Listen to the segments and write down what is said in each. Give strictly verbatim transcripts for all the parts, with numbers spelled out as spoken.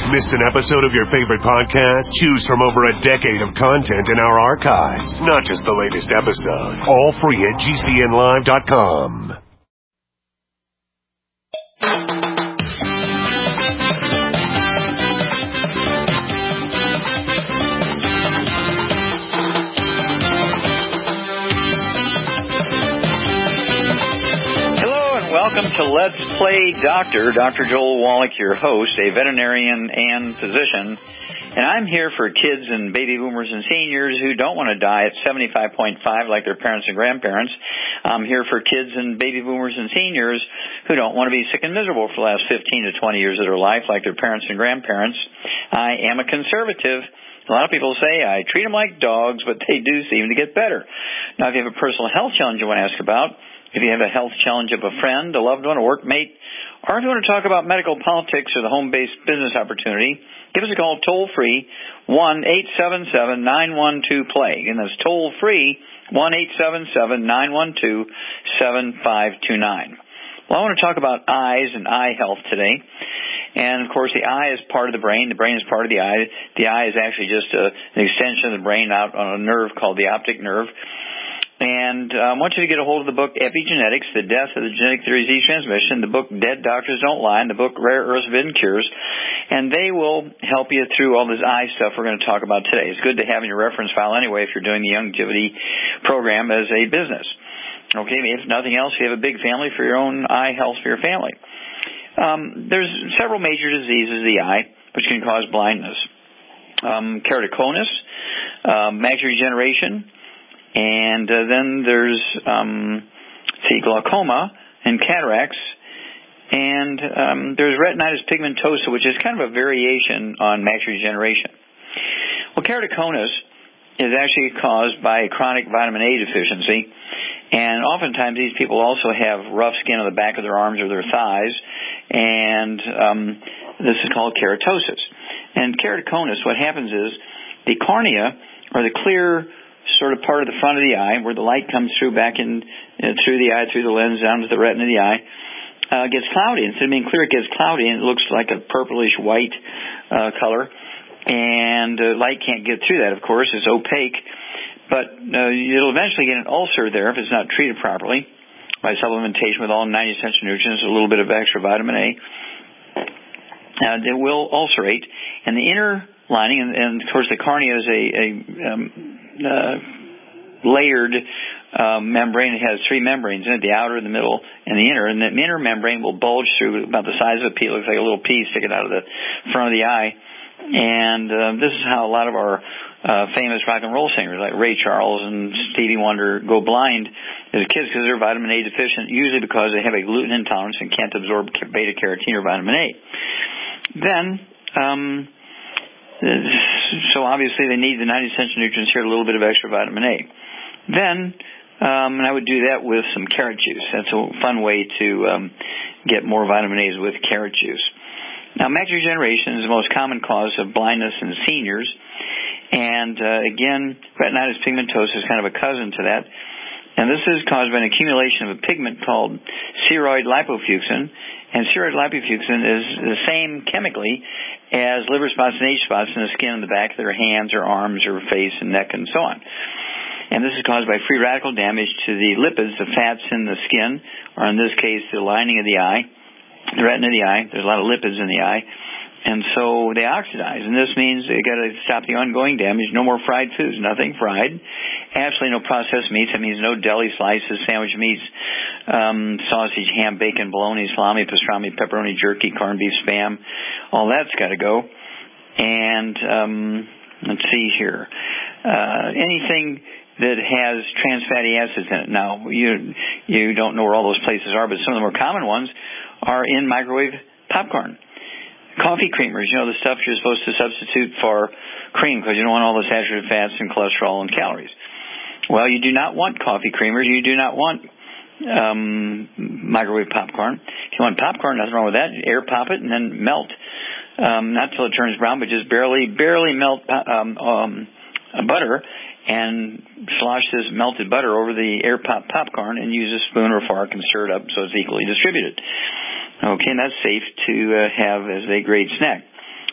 Missed an episode of your favorite podcast? Choose from over a decade of content in our archives, not just the latest episode. All free at G C N live dot com. Welcome to Let's Play Doctor. Doctor Joel Wallach, your host, a veterinarian and physician. And I'm here for kids and baby boomers and seniors who don't want to die at seventy-five point five like their parents and grandparents. I'm here for kids and baby boomers and seniors who don't want to be sick and miserable for the last fifteen to twenty years of their life like their parents and grandparents. I am a conservative. A lot of people say I treat them like dogs, but they do seem to get better. Now, if you have a personal health challenge you want to ask about, if you have a health challenge of a friend, a loved one, a workmate, or if you want to talk about medical politics or the home-based business opportunity, give us a call toll-free, one eight seven seven, nine one two, P L A Y. And that's toll-free, one eight seven seven, nine one two, seven five two nine. Well, I want to talk about eyes and eye health today. And, of course, the eye is part of the brain. The brain is part of the eye. The eye is actually just a, an extension of the brain out on a nerve called the optic nerve. And uh, I want you to get a hold of the book Epigenetics, The Death of the Genetic Theory of Disease Transmission, the book Dead Doctors Don't Lie, and the book Rare Earths Forbidden Cures. And they will help you through all this eye stuff we're going to talk about today. It's good to have in your reference file anyway if you're doing the longevity program as a business. Okay, if nothing else, you have a big family for your own eye health for your family. Um, there's several major diseases of the eye which can cause blindness. Um, keratoconus, uh, macular degeneration, and uh, then there's, um, see, glaucoma and cataracts, and um, there's retinitis pigmentosa, which is kind of a variation on macular degeneration. Well, keratoconus is actually caused by chronic vitamin A deficiency, and oftentimes these people also have rough skin on the back of their arms or their thighs, and um, this is called keratosis. And keratoconus, what happens is the cornea, or the clear sort of part of the front of the eye, where the light comes through back in uh, through the eye, through the lens, down to the retina of the eye, uh, gets cloudy. Instead of being clear, it gets cloudy, and it looks like a purplish white uh, color. And uh, light can't get through that, of course. It's opaque. But uh, it'll eventually get an ulcer there if it's not treated properly by supplementation with all ninety essential nutrients, a little bit of extra vitamin A. And it will ulcerate. And the inner lining, and, and of course the cornea is a, a um, uh, layered uh, membrane. It has three membranes in it, the outer, the middle, and the inner. And the inner membrane will bulge through about the size of a pea. It looks like a little pea sticking out of the front of the eye. And uh, this is how a lot of our uh, famous rock and roll singers like Ray Charles and Stevie Wonder go blind as kids because they're vitamin A deficient, usually because they have a gluten intolerance and can't absorb beta-carotene or vitamin A. Then, um, so obviously they need the ninety essential nutrients here, a little bit of extra vitamin A. Then, um, and I would do that with some carrot juice. That's a fun way to um, get more vitamin A's with carrot juice. Now, macular degeneration is the most common cause of blindness in seniors. And, uh, again, retinitis pigmentosa is kind of a cousin to that. And this is caused by an accumulation of a pigment called ceroid lipofuscin. And ceroid lipofuscin is the same chemically as liver spots and age spots in the skin on the back of their hands or arms or face and neck and so on. And this is caused by free radical damage to the lipids, the fats in the skin, or in this case, the lining of the eye, the retina of the eye. There's a lot of lipids in the eye. And so they oxidize, and this means you got to stop the ongoing damage. No more fried foods, nothing fried. Absolutely no processed meats. That means no deli slices, sandwich meats, um, sausage, ham, bacon, bologna, salami, pastrami, pepperoni, jerky, corned beef, Spam. All that's got to go. And um, let's see here. Uh, anything that has trans fatty acids in it. Now, you you don't know where all those places are, but some of the more common ones are in microwave popcorn. Coffee creamers, you know, the stuff you're supposed to substitute for cream because you don't want all the saturated fats and cholesterol and calories. Well, you do not want coffee creamers. You do not want um, microwave popcorn. If you want popcorn, nothing wrong with that. Air pop it and then melt. Um, not till it turns brown, but just barely, barely melt um, um, butter and slosh this melted butter over the air pop popcorn and use a spoon or fork and stir it up so it's equally distributed. Okay, and that's safe to uh, have as a great snack.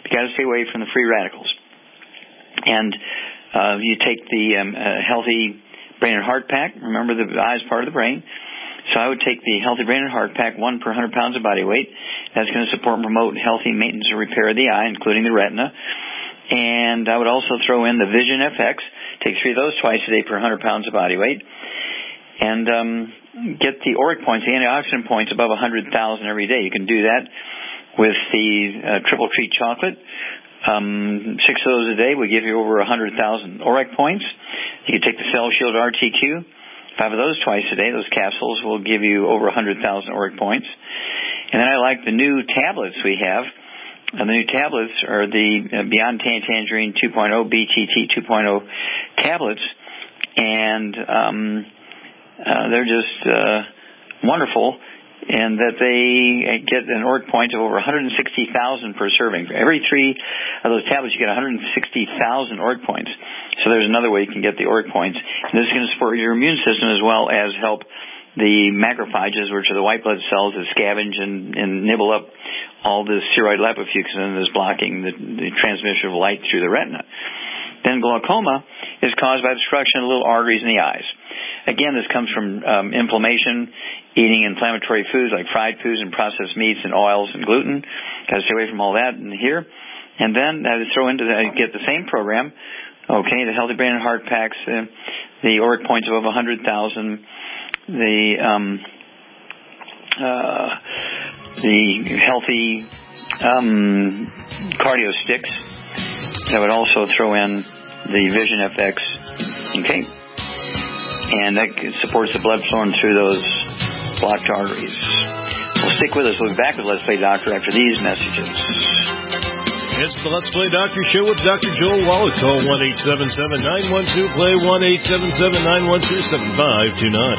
You got to stay away from the free radicals. And uh, you take the um, uh, Healthy Brain and Heart Pack. Remember, the eye is part of the brain. So I would take the Healthy Brain and Heart Pack, one per one hundred pounds of body weight. That's going to support and promote healthy maintenance and repair of the eye, including the retina. And I would also throw in the Vision F X. Take three of those twice a day per one hundred pounds of body weight. And um, get the auric points, the antioxidant points, above one hundred thousand every day. You can do that with the uh, Triple Treat chocolate. Um, six of those a day would give you over one hundred thousand auric points. You can take the Cell Shield R T Q. Five of those twice a day. Those capsules will give you over one hundred thousand auric points. And then I like the new tablets we have. And the new tablets are the uh, Beyond Tangerine two point oh, B T T two point oh tablets. And um, uh, they're just uh, wonderful in that they get an auric point of over one hundred sixty thousand per serving. For every three of those tablets, you get one hundred sixty thousand auric points. So there's another way you can get the auric points. And this is going to support your immune system as well as help the macrophages, which are the white blood cells that scavenge and, and nibble up all this steroid lipofuscin that's blocking the, the transmission of light through the retina. Then glaucoma is caused by obstruction of little arteries in the eyes. Again, this comes from um, inflammation, eating inflammatory foods like fried foods and processed meats and oils and gluten. Got to stay away from all that in here. And then I throw into the, get the same program. Okay, the Healthy Brain and Heart Packs, uh, the auric points above one hundred thousand, the um, uh, the healthy um, cardio sticks. I would also throw in the Vision F X. Okay, and that supports the blood flowing through those blocked arteries. Well, stick with us. We'll be back with Let's Play Doctor after these messages. It's the Let's Play Doctor Show with Doctor Joel Wallach. Call one eight seven seven, nine one two, play, one eight seven seven, nine one two, seven five two nine.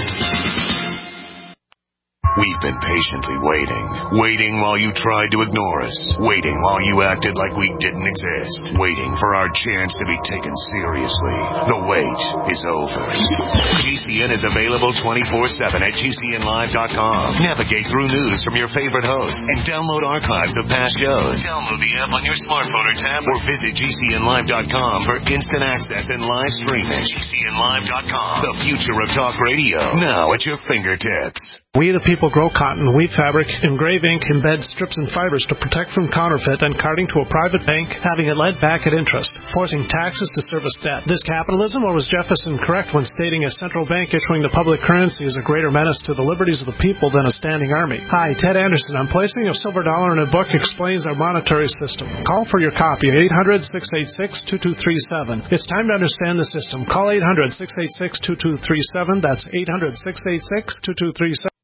We've been patiently waiting. Waiting while you tried to ignore us. Waiting while you acted like we didn't exist. Waiting for our chance to be taken seriously. The wait is over. G C N is available twenty-four seven at G C N live dot com. Navigate through news from your favorite hosts and download archives of past shows. Download the app on your smartphone or tablet or visit G C N live dot com for instant access and live streaming. G C N live dot com. The future of talk radio. Now at your fingertips. We the people grow cotton, weave fabric, engrave ink, embed strips and fibers to protect from counterfeit and carting to a private bank, having it led back at interest, forcing taxes to service debt. This capitalism, or was Jefferson correct when stating a central bank issuing the public currency is a greater menace to the liberties of the people than a standing army? Hi, Ted Anderson. I'm placing a silver dollar in a book explains our monetary system. Call for your copy at eight hundred, six eight six, two two three seven. It's time to understand the system. Call eight hundred, six eight six, two two three seven. That's eight hundred, six eight six, two two three seven.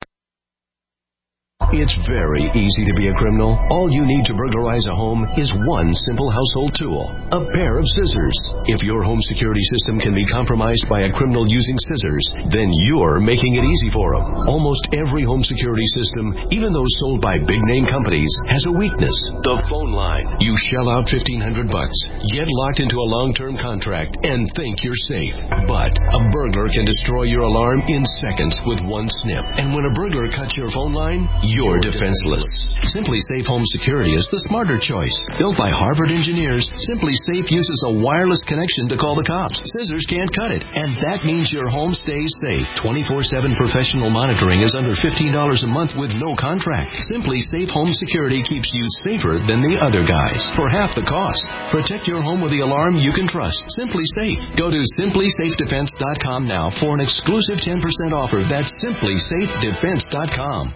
It's very easy to be a criminal. All you need to burglarize a home is one simple household tool, a pair of scissors. If your home security system can be compromised by a criminal using scissors, then you're making it easy for them. Almost every home security system, even those sold by big-name companies, has a weakness. The phone line. You shell out fifteen hundred bucks, get locked into a long-term contract, and think you're safe. But a burglar can destroy your alarm in seconds with one snip. And when a burglar cuts your phone line, you're You're defenseless. Simply Safe Home Security is the smarter choice. Built by Harvard engineers, Simply Safe uses a wireless connection to call the cops. Scissors can't cut it, and that means your home stays safe. twenty-four seven professional monitoring is under fifteen dollars a month with no contract. Simply Safe Home Security keeps you safer than the other guys for half the cost. Protect your home with the alarm you can trust. Simply Safe. Go to simply safe defense dot com now for an exclusive ten percent offer. That's simply safe defense dot com.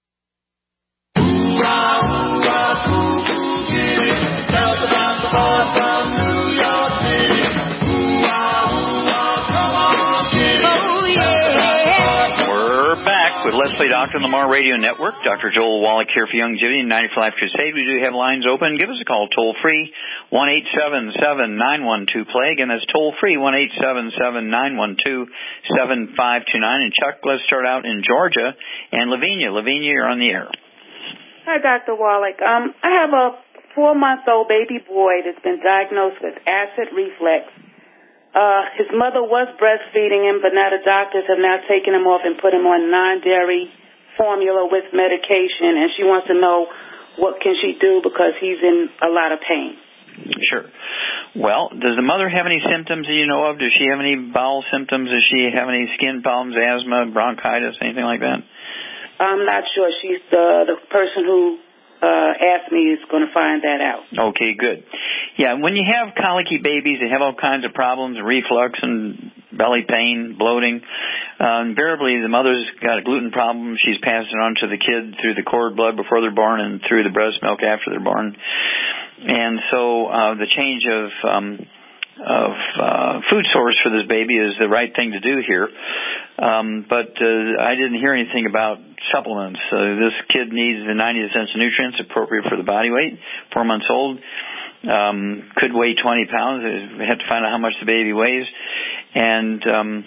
We're back with Let's Play Doctor on the Lamar Radio Network. Doctor Joel Wallach here for Youngevity and ninety for Life Crusade. We do have lines open. Give us a call toll free, one eight seven seven, nine one two, play. Again, that's toll free, one eight seven seven, nine one two, seven five two nine. And Chuck, let's start out in Georgia. And Lavinia. Lavinia, you're on the air. Hi, Doctor Wallach. Um, I have a four-month-old baby boy that's been diagnosed with acid reflux. Uh, his mother was breastfeeding him, but now the doctors have now taken him off and put him on non-dairy formula with medication, and she wants to know what can she do because he's in a lot of pain? Sure. Well, does the mother have any symptoms that you know of? Does she have any bowel symptoms? Does she have any skin problems, asthma, bronchitis, anything like that? I'm not sure. She's the, the person who uh, asked me is going to find that out. Okay, good. Yeah, when you have colicky babies, they have all kinds of problems, reflux and belly pain, bloating. Uh, invariably, the mother's got a gluten problem. She's passed it on to the kid through the cord blood before they're born and through the breast milk after they're born. And so uh, the change of um, of uh, food source for this baby is the right thing to do here. Um, but uh, I didn't hear anything about supplements. Uh, this kid needs the ninety essential nutrients appropriate for the body weight, four months old. Um, could weigh twenty pounds. We have to find out how much the baby weighs. And um,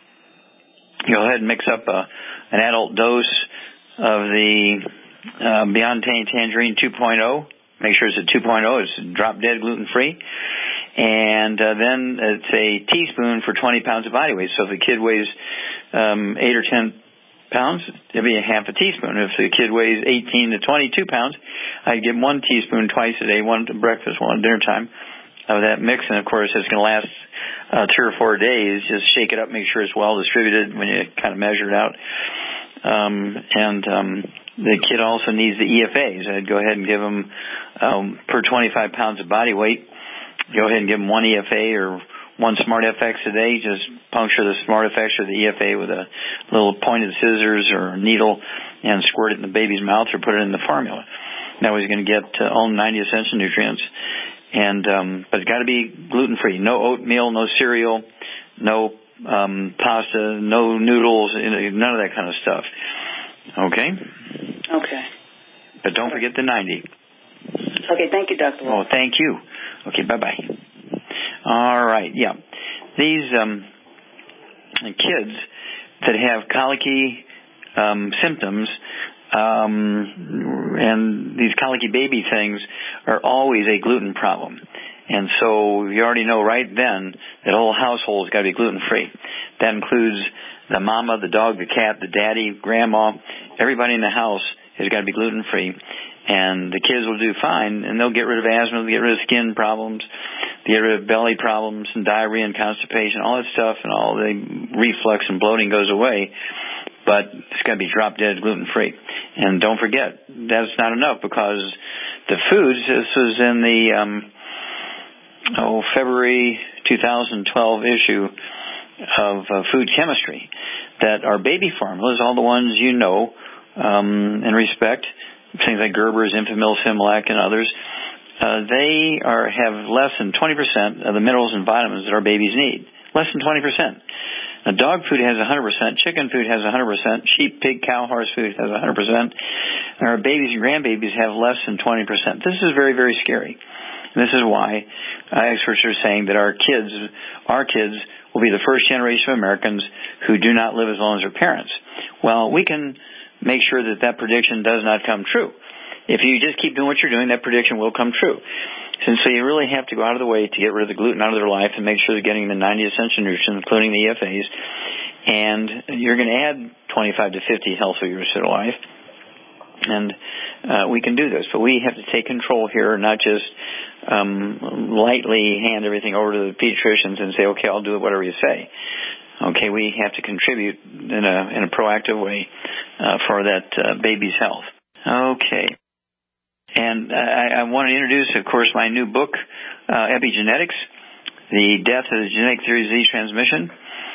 you go ahead and mix up a, an adult dose of the uh, Beyond Tangerine two point oh. Make sure it's a two point oh. It's drop-dead gluten-free. And uh, then it's a teaspoon for twenty pounds of body weight. So if the kid weighs um, eight or ten pounds, it'd be a half a teaspoon. If the kid weighs eighteen to twenty-two pounds, I'd give one teaspoon twice a day, one at breakfast, one at dinner time of that mix. And, of course, it's going to last uh, three or four days. Just shake it up, make sure it's well distributed when you kind of measure it out. Um, and um, the kid also needs the E F As. I'd go ahead and give him um, per twenty-five pounds of body weight. Go ahead and give him one E F A or one Smart F X a day. Just puncture the Smart F X or the E F A with a little pointed scissors or a needle and squirt it in the baby's mouth or put it in the formula. Now he's going to get uh, all ninety essential nutrients. And um, but it's got to be gluten-free. No oatmeal, no cereal, no um, pasta, no noodles, none of that kind of stuff. Okay? Okay. But don't forget the ninety. Okay, thank you, Doctor Oh, thank you. Okay, bye-bye. All right, yeah. These um, kids that have colicky um, symptoms um, and these colicky baby things are always a gluten problem. And so you already know right then that the whole household has got to be gluten-free. That includes the mama, the dog, the cat, the daddy, grandma. Everybody in the house has got to be gluten-free. And the kids will do fine, and they'll get rid of asthma, they'll get rid of skin problems, get rid of belly problems and diarrhea and constipation, all that stuff, and all the reflux and bloating goes away. But it's got to be drop-dead gluten-free. And don't forget, that's not enough because the foods, this was in the um, oh February two thousand twelve issue of uh, Food Chemistry, that our baby formulas, all the ones you know um, and respect, things like Gerber's, Enfamil, Similac, and others, uh, they are have less than twenty percent of the minerals and vitamins that our babies need. Less than twenty percent. Now, dog food has one hundred percent, chicken food has one hundred percent, sheep, pig, cow, horse food has one hundred percent, and our babies and grandbabies have less than twenty percent. This is very, very scary. And this is why uh, experts are saying that our kids, our kids will be the first generation of Americans who do not live as long as their parents. Well, we can make sure that that prediction does not come true. If you just keep doing what you're doing, that prediction will come true. And so you really have to go out of the way to get rid of the gluten out of their life and make sure they're getting the ninety essential nutrients, including the E F As. And you're going to add twenty-five to fifty healthy years to their life. And uh, we can do this. But we have to take control here, not just um, lightly hand everything over to the pediatricians and say, okay, I'll do it whatever you say. Okay, we have to contribute in a in a proactive way uh, for that uh, baby's health. Okay. And I, I want to introduce, of course, my new book, uh, Epigenetics, The Death of the Genetic Theory of Disease Transmission.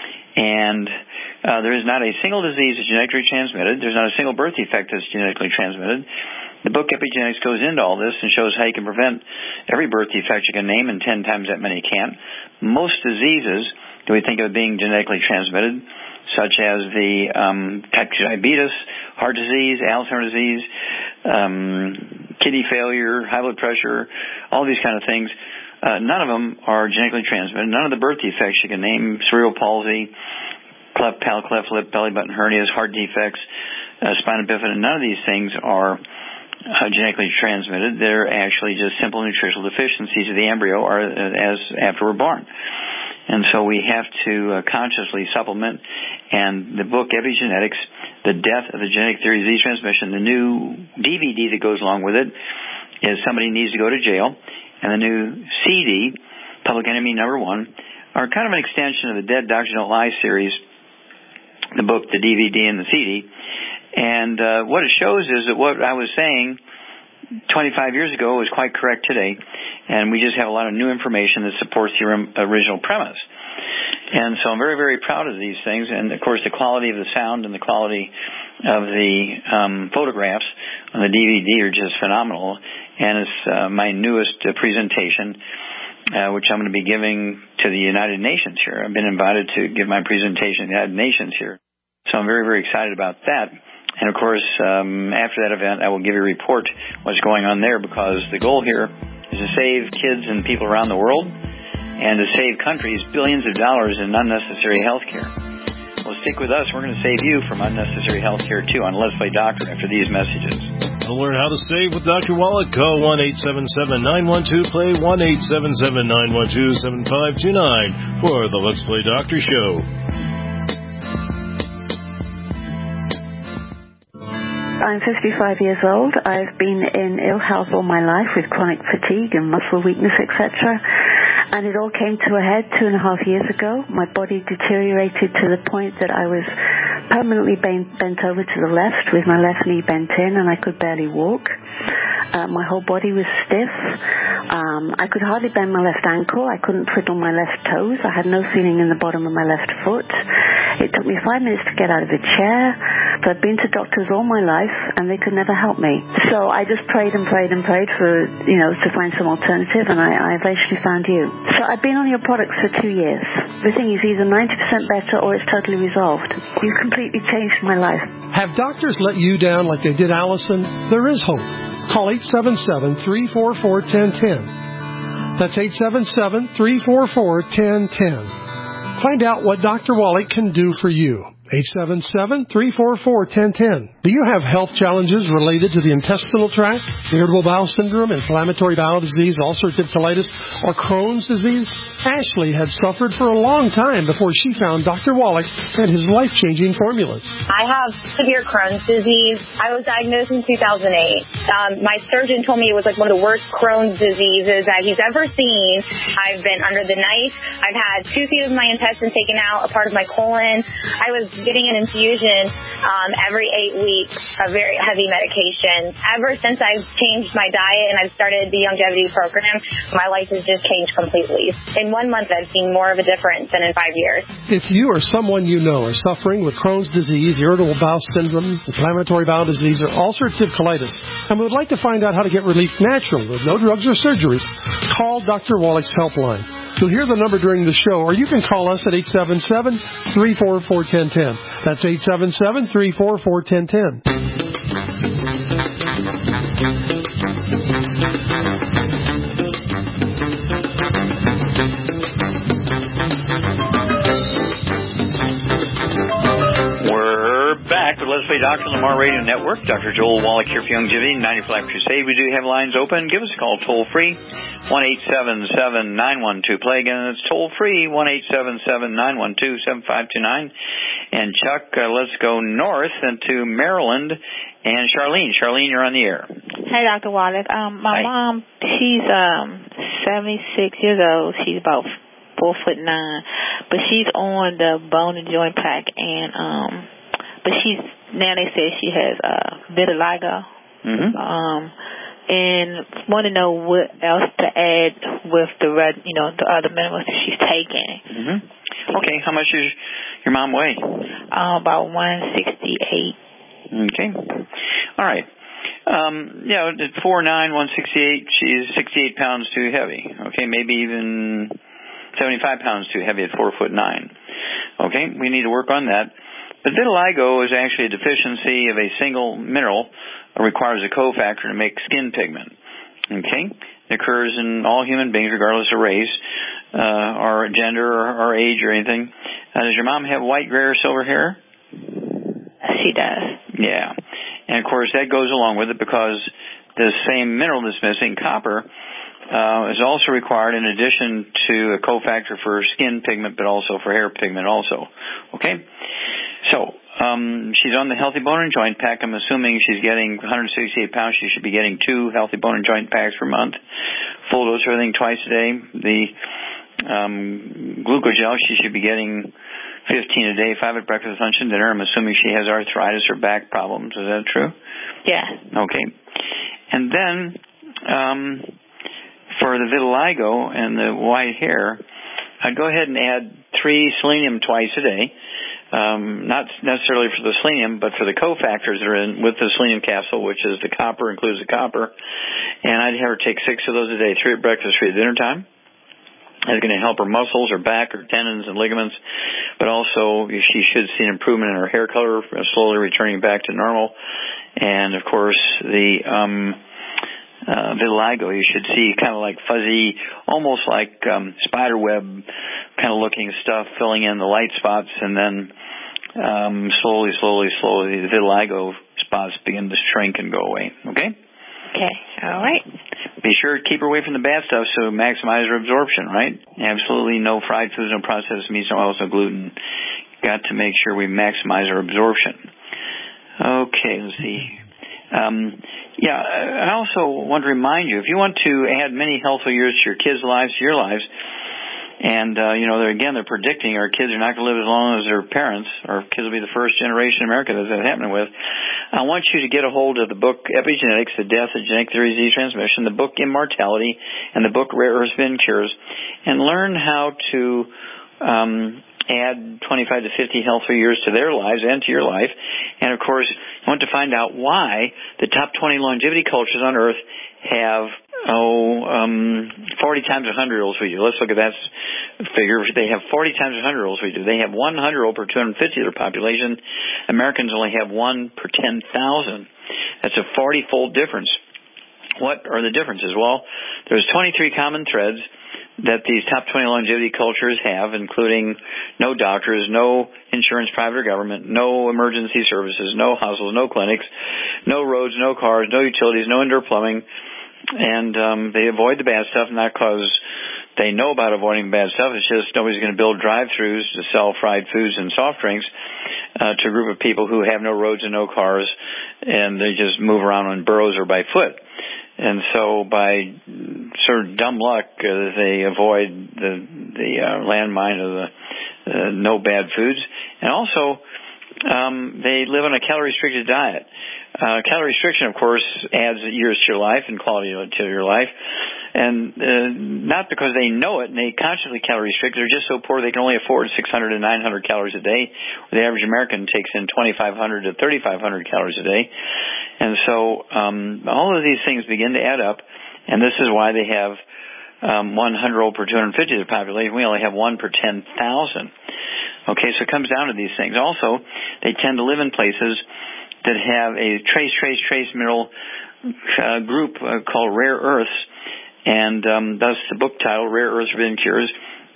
And uh, there is not a single disease that's genetically transmitted. There's not a single birth defect that's genetically transmitted. The book Epigenetics goes into all this and shows how you can prevent every birth defect you can name, and ten times that many can't. Most diseases that we think of being genetically transmitted, such as the um, type two diabetes, heart disease, Alzheimer's disease, um, kidney failure, high blood pressure, all these kind of things, uh, none of them are genetically transmitted. None of the birth defects you can name, cerebral palsy, cleft palate, cleft lip, belly button hernias, heart defects, uh, spina bifida, none of these things are uh, genetically transmitted. They're actually just simple nutritional deficiencies of the embryo or uh, as after we're born. And so we have to uh, consciously supplement. And the book Epigenetics The Death of the Genetic Theory of Disease Transmission. The new D V D that goes along with it is Somebody Needs to Go to Jail. And the new C D, Public Enemy Number One, are kind of an extension of the Dead Doctors Don't Lie series, the book, the D V D, and the C D. And uh, what it shows is that what I was saying twenty-five years ago was quite correct today, and we just have a lot of new information that supports the original premise. And so I'm very, very proud of these things, and of course the quality of the sound and the quality of the um, photographs on the D V D are just phenomenal, and it's uh, my newest uh, presentation, uh, which I'm going to be giving to the United Nations here. I've been invited to give my presentation to the United Nations here, so I'm very, very excited about that. And, of course, um, after that event, I will give you a report what's going on there, because the goal here is to save kids and people around the world and to save countries billions of dollars in unnecessary health care. Well, stick with us. We're going to save you from unnecessary health care, too, on Let's Play Doctor after these messages. To learn how to save with Doctor Wallach, call one eight seven seven, nine one two, play, one eight seven seven, nine one two, seven five two nine for the Let's Play Doctor show. I'm fifty-five years old. I've been in ill health all my life with chronic fatigue and muscle weakness, et cetera. And it all came to a head two and a half years ago. My body deteriorated to the point that I was permanently bent, bent over to the left with my left knee bent in, and I could barely walk. Uh, my whole body was stiff. Um, I could hardly bend my left ankle. I couldn't twiddle my left toes. I had no feeling in the bottom of my left foot. It took me five minutes to get out of a chair. So I've been to doctors all my life, and they could never help me. So I just prayed and prayed and prayed for, you know, to find some alternative, and I, I eventually found you. So I've been on your products for two years. Everything is either ninety percent better or it's totally resolved. You completely changed my life. Have doctors let you down like they did Allison? There is hope. Call eight seven seven, three four four, one zero one zero. That's eight seven seven, three four four, one zero one zero. Find out what Doctor Wallach can do for you. eight seven seven, three four four, one zero one zero. Do you have health challenges related to the intestinal tract, irritable bowel syndrome, inflammatory bowel disease, ulcerative colitis, or Crohn's disease? Ashley had suffered for a long time before she found Doctor Wallach and his life-changing formulas. I have severe Crohn's disease. I was diagnosed in two thousand eight. Um, my surgeon told me it was like one of the worst Crohn's diseases that he's ever seen. I've been under the knife. I've had two feet of my intestine taken out, a part of my colon. I was getting an infusion um, every eight weeks of very heavy medication. Ever since I've changed my diet and I've started the longevity program, my life has just changed completely. In one month, I've seen more of a difference than in five years. If you or someone you know are suffering with Crohn's disease, irritable bowel syndrome, inflammatory bowel disease, or ulcerative colitis, and would like to find out how to get relief natural with no drugs or surgeries, call Doctor Wallach's helpline. You'll hear the number during the show, or you can call us at eight seven seven, three four four, one zero one zero. That's eight seven seven, three four four, one zero one zero. We're back with Let's Play Doctor Lamar Radio Network. Doctor Joel Wallach here for Longevity, ninety-five Life Crusade. We do have lines open. Give us a call toll free, one eight seven seven, nine one two, play. Again, it's toll free, one eight seven seven, nine one two, seven five two nine. And Chuck, uh, let's go north into Maryland. And Charlene. Charlene, you're on the air. Hey, Doctor Wallach. Um, my Hi. mom, she's um seventy-six years old. She's about four foot nine, but she's on the bone and joint pack, and um, but she's now they say she has uh vitiligo. Mm-hmm. Um, and want to know what else to add with the red, you know, the other minerals that she's taking. Mm-hmm. Okay, how much does your mom weigh? Uh, about one sixty-eight. Okay. All right. Um, you know, at four nine, one sixty-eight, she's sixty-eight pounds too heavy. Okay, maybe even seventy-five pounds too heavy at four foot nine. Okay, we need to work on that. But vitiligo is actually a deficiency of a single mineral that requires a cofactor to make skin pigment. Okay? It occurs in all human beings, regardless of race, uh, or gender, or, or age, or anything. Uh, does your mom have white, gray, or silver hair? She does. Yeah. And, of course, that goes along with it because the same mineral that's missing, copper, uh, is also required in addition to a cofactor for skin pigment, but also for hair pigment also. Okay? So, um, she's on the Healthy Bone and Joint Pack. I'm assuming she's getting one hundred sixty-eight pounds. She should be getting two Healthy Bone and Joint Packs per month. Full dose of everything twice a day. The um, glucogel, she should be getting fifteen a day, five at breakfast, lunch, and dinner. I'm assuming she has arthritis or back problems. Is that true? Yeah. Okay. And then um, for the vitiligo and the white hair, I'd go ahead and add three selenium twice a day. Um, not necessarily for the selenium, but for the cofactors that are in with the selenium capsule, which is the copper, includes the copper. And I'd have her take six of those a day, three at breakfast, three at dinner time. It's going to help her muscles, her back, her tendons and ligaments, but also she should see an improvement in her hair color, slowly returning back to normal. And, of course, the um, uh, vitiligo, you should see kind of like fuzzy, almost like um, spider web kind of looking stuff filling in the light spots, and then um, slowly, slowly, slowly the vitiligo spots begin to shrink and go away. Okay? Okay. All right. Be sure to keep her away from the bad stuff so maximize her absorption, right? Absolutely no fried foods, no processed meats, no oils, no gluten. Got to make sure we maximize her absorption. Okay, let's see. Um, yeah, I also want to remind you, if you want to add many healthful years to your kids' lives, to your lives, and, uh, you know, they're, again, they're predicting our kids are not going to live as long as their parents. Our kids will be the first generation in America that's happening with. I want you to get a hold of the book Epigenetics, The Death of Genetic Theory of Disease Transmission, the book Immortality, and the book Rare Earth Spin Cures, and learn how to um, add twenty-five to fifty healthy years to their lives and to your life. And, of course, you want to find out why the top twenty longevity cultures on Earth have Oh, um, forty times a hundred-year-olds we do. Let's look at that figure. They have forty times a hundred-year-olds we do. They have one hundred-year-old per two hundred fifty of their population. Americans only have one per ten thousand. That's a forty-fold difference. What are the differences? Well, there's twenty-three common threads that these top twenty longevity cultures have, including no doctors, no insurance, private or government, no emergency services, no hospitals, no clinics, no roads, no cars, no utilities, no indoor plumbing. And um, they avoid the bad stuff, not because they know about avoiding bad stuff. It's just nobody's going to build drive-thrus to sell fried foods and soft drinks uh, to a group of people who have no roads and no cars, and they just move around on burros or by foot. And so by sort of dumb luck, uh, they avoid the, the uh, landmine of the uh, no bad foods. And also, um, they live on a calorie-restricted diet. Uh, calorie restriction, of course, adds years to your life and quality to your life. And uh, not because they know it and they consciously calorie restrict. They're just so poor they can only afford six hundred to nine hundred calories a day. The average American takes in twenty-five hundred to thirty-five hundred calories a day. And so um, all of these things begin to add up, and this is why they have um, one hundred-year-old per two hundred fifty of the population. We only have one per ten thousand. Okay, so it comes down to these things. Also, they tend to live in places that have a trace, trace, trace mineral uh, group uh, called rare earths, and um, thus the book title, Rare Earths Forbidden Cures.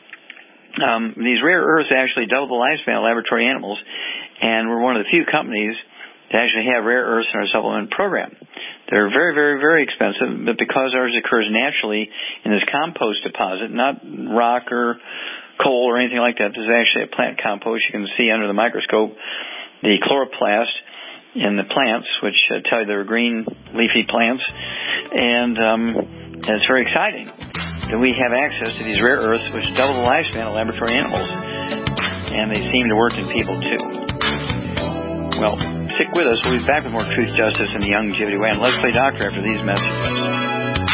Um, these rare earths actually double the lifespan of laboratory animals, and we're one of the few companies that actually have rare earths in our supplement program. They're very, very, very expensive, but because ours occurs naturally in this compost deposit, not rock or coal or anything like that. This is actually a plant compost. You can see under the microscope the chloroplast in the plants, which uh, tell you they're green leafy plants, and um, it's very exciting that we have access to these rare earths which double the lifespan of laboratory animals, and they seem to work in people too. Well, stick with us. We'll be back with more Truth, Justice, and the Longevity Way, and Let's Play Doctor after these messages.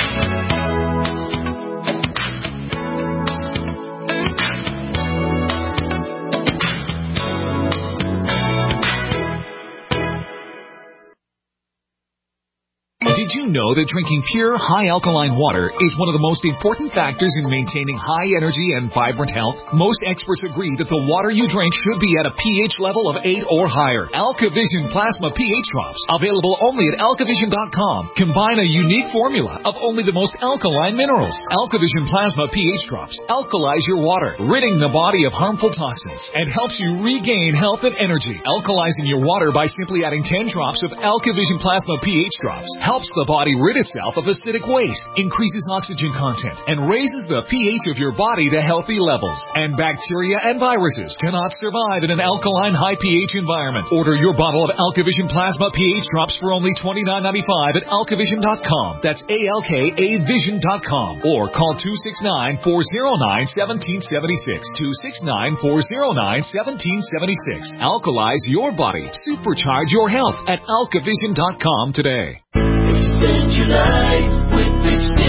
Did you know that drinking pure, high-alkaline water is one of the most important factors in maintaining high energy and vibrant health? Most experts agree that the water you drink should be at a pH level of eight or higher. AlkaVision Plasma pH Drops, available only at alkavision dot com, combine a unique formula of only the most alkaline minerals. AlkaVision Plasma pH Drops alkalize your water, ridding the body of harmful toxins, and helps you regain health and energy. Alkalizing your water by simply adding ten drops of AlkaVision Plasma pH Drops helps the body body rid itself of acidic waste, increases oxygen content, and raises the pH of your body to healthy levels. And bacteria and viruses cannot survive in an alkaline high pH environment. Order your bottle of AlkaVision Plasma pH drops for only twenty-nine ninety-five at alkavision dot com. That's A L K A vision dot com. Or call two six nine, four oh nine, one seven seven six. two six nine, four oh nine, one seven seven six. Alkalize your body. Supercharge your health at alkavision dot com today. Extend your life with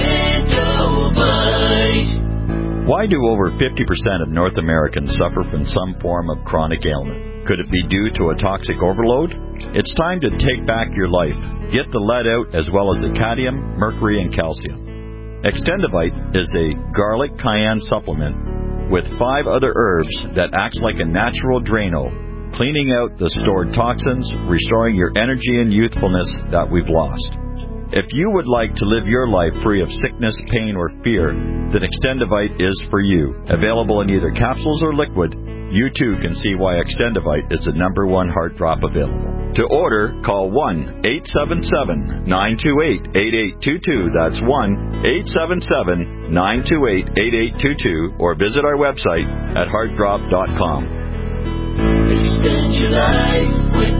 Extendovite. Why do over fifty percent of North Americans suffer from some form of chronic ailment? Could it be due to a toxic overload? It's time to take back your life. Get the lead out as well as the cadmium, mercury, and calcium. Extendovite is a garlic cayenne supplement with five other herbs that acts like a natural Drano, cleaning out the stored toxins, restoring your energy and youthfulness that we've lost. If you would like to live your life free of sickness, pain, or fear, then Extendovite is for you. Available in either capsules or liquid, you too can see why Extendovite is the number one heart drop available. To order, call one eight seven seven, nine two eight, eight eight two two. That's one eight seven seven, nine two eight, eight eight two two, or visit our website at heart drop dot com. Extend your life with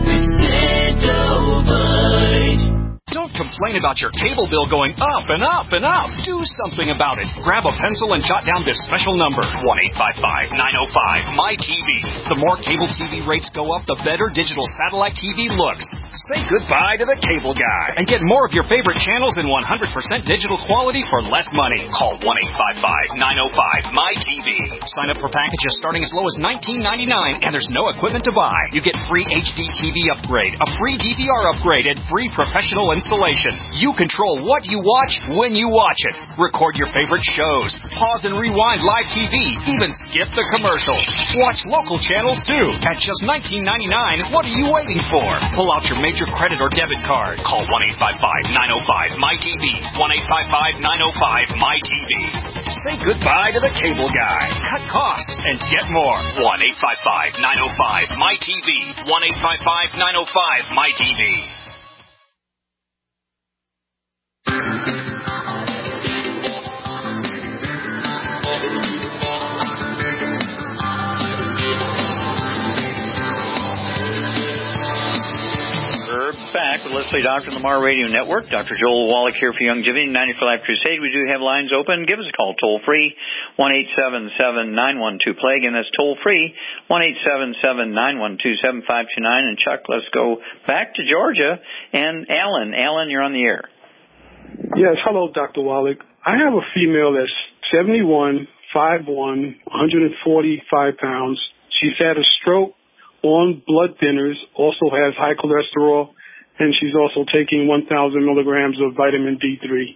Extendovite. Don't complain about your cable bill going up and up and up. Do something about it. Grab a pencil and jot down this special number, one eight five five, nine oh five, M Y T V. The more cable T V rates go up, the better digital satellite T V looks. Say goodbye to the cable guy and get more of your favorite channels in one hundred percent digital quality for less money. Call one eight five five, nine oh five, M Y T V. Sign up for packages starting as low as nineteen ninety-nine, and there's no equipment to buy. You get free H D T V upgrade, a free D V R upgrade, and free professional installation. You control what you watch when you watch it. Record your favorite shows. Pause and rewind live T V. Even skip the commercials. Watch local channels too. At just nineteen ninety-nine, what are you waiting for? Pull out your major credit or debit card. Call one eight five five, nine oh five, M Y T V. one eight five five, nine oh five, M Y T V. Say goodbye to the cable guy. Cut costs and get more. one eight five five, nine oh five, M Y T V. one eight five five, nine oh five, M Y T V. Back with Let's Play Doctor on the Mar Radio Network. Doctor Joel Wallach here for Youngevity, ninety for Life Crusade. We do have lines open. Give us a call toll free, one eight seven seven, nine one two, play. Again, that's toll free, one eight seven seven, nine one two, seven five two nine. And Chuck, let's go back to Georgia. And Alan, Alan, you're on the air. Yes, hello, Doctor Wallach. I have a female that's seventy-one, five one, one hundred forty-five pounds. She's had a stroke, on blood thinners, also has high cholesterol, and she's also taking one thousand milligrams of vitamin D three.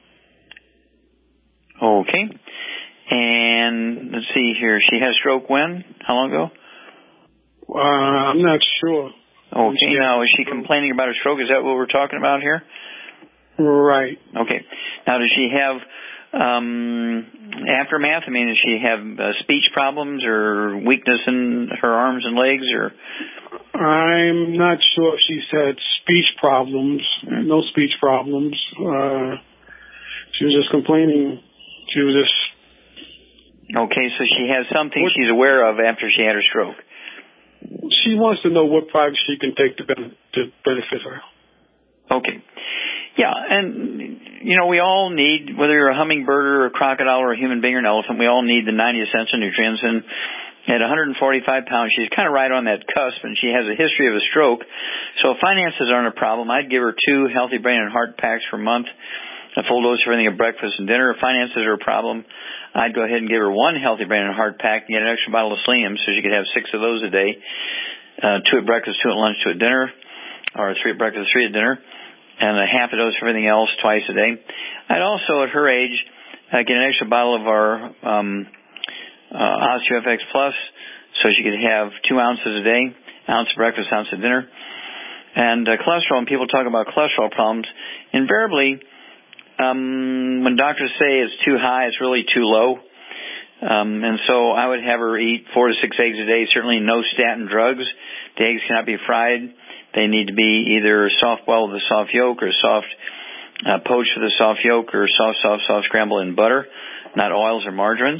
Okay. And let's see here. She had a stroke when? How long ago? Uh, I'm not sure. Okay. Now, is she complaining about a stroke? Is that what we're talking about here? Right. Okay. Now, does she have um, aftermath? I mean, does she have uh, speech problems or weakness in her arms and legs? Or I'm not sure if she's had speech problems. Mm-hmm. No speech problems. Uh, she was just complaining. She was just... Okay, so she has something what, she's aware of after she had her stroke. She wants to know what products she can take to benefit, to benefit her. Okay. Yeah, and, you know, we all need, whether you're a hummingbird or a crocodile or a human being or an elephant, we all need the ninety essential nutrients. And at one hundred forty-five pounds, she's kind of right on that cusp, and she has a history of a stroke. So if finances aren't a problem, I'd give her two Healthy Brain and Heart packs per month, a full dose of everything at breakfast and dinner. If finances are a problem, I'd go ahead and give her one Healthy Brain and Heart pack and get an extra bottle of Selenium so she could have six of those a day, uh, two at breakfast, two at lunch, two at dinner, or three at breakfast, three at dinner, and a half a dose for everything else twice a day. I'd also, at her age, uh, get an extra bottle of our um, uh, OsteoFX Plus so she could have two ounces a day, ounce at breakfast, ounce at dinner. And uh, cholesterol, when people talk about cholesterol problems, invariably, um, when doctors say it's too high, it's really too low. Um, and so I would have her eat four to six eggs a day, certainly no statin drugs. The eggs cannot be fried. They need to be either soft boiled with a soft yolk or soft uh, poached with a soft yolk or soft, soft, soft scramble in butter, not oils or margarines.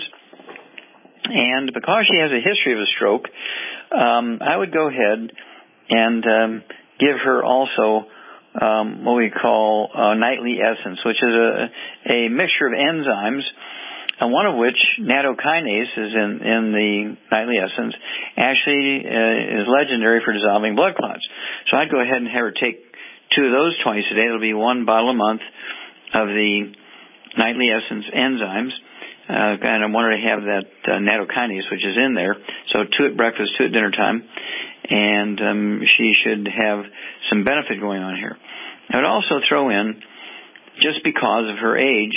And because she has a history of a stroke, um, I would go ahead and um, give her also um, what we call uh, nightly essence, which is a, a mixture of enzymes, and one of which, nattokinase, is in, in the nightly essence, actually uh, is legendary for dissolving blood clots. So I'd go ahead and have her take two of those twice a day. It'll be one bottle a month of the nightly essence enzymes. Uh, and I want her to have that uh, nattokinase, which is in there. So two at breakfast, two at dinner time. And um, she should have some benefit going on here. I would also throw in, just because of her age,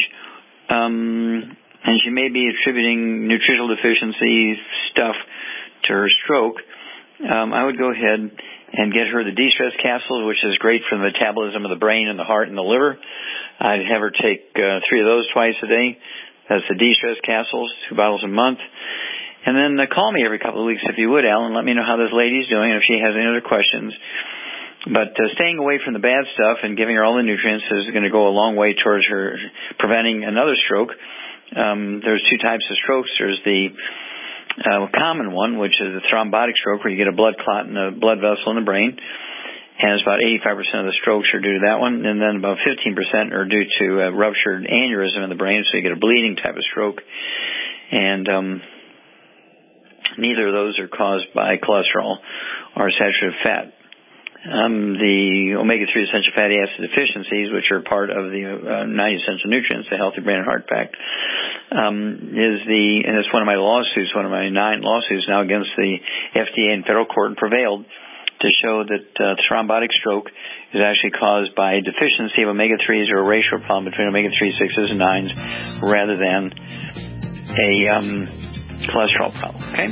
um, and she may be attributing nutritional deficiency stuff to her stroke, um, I would go ahead and get her the de-stress capsules, which is great for the metabolism of the brain and the heart and the liver. I'd have her take uh, three of those twice a day. That's the de-stress capsules, two bottles a month. And then uh, call me every couple of weeks if you would, Al, and let me know how this lady's doing and if she has any other questions. But uh, staying away from the bad stuff and giving her all the nutrients is going to go a long way towards her preventing another stroke. Um, there's two types of strokes. There's the uh, common one, which is a thrombotic stroke, where you get a blood clot in a blood vessel in the brain. And it's about eighty-five percent of the strokes are due to that one. And then about fifteen percent are due to a ruptured aneurysm in the brain, so you get a bleeding type of stroke. And um, neither of those are caused by cholesterol or saturated fat. Um, the omega three essential fatty acid deficiencies, which are part of the uh, ninety essential nutrients, the Healthy Brain and Heart Pact, um, is the, and it's one of my lawsuits, one of my nine lawsuits now against the F D A and federal court, and prevailed to show that uh, thrombotic stroke is actually caused by deficiency of omega threes or a ratio problem between omega three, sixes, and nines rather than a um, cholesterol problem. Okay?